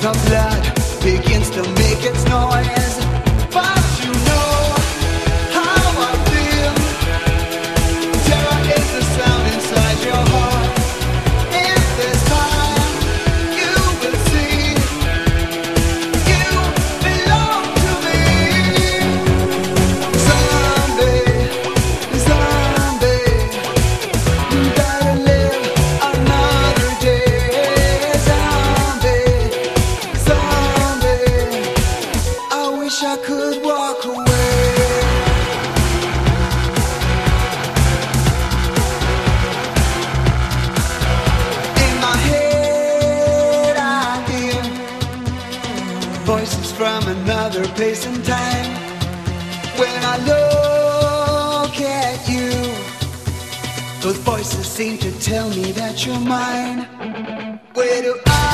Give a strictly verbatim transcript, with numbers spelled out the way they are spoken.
the blood begins to make its noise. But you know how I feel. Terror is the sound inside your heart. In this time, you will see you belong to me. Zombie, zombie, gotta live another day. Zombie, zombie, I wish I could walk away. In my head I hear voices from another place and time. When I look at you, those voices seem to tell me that you're mine. Where do I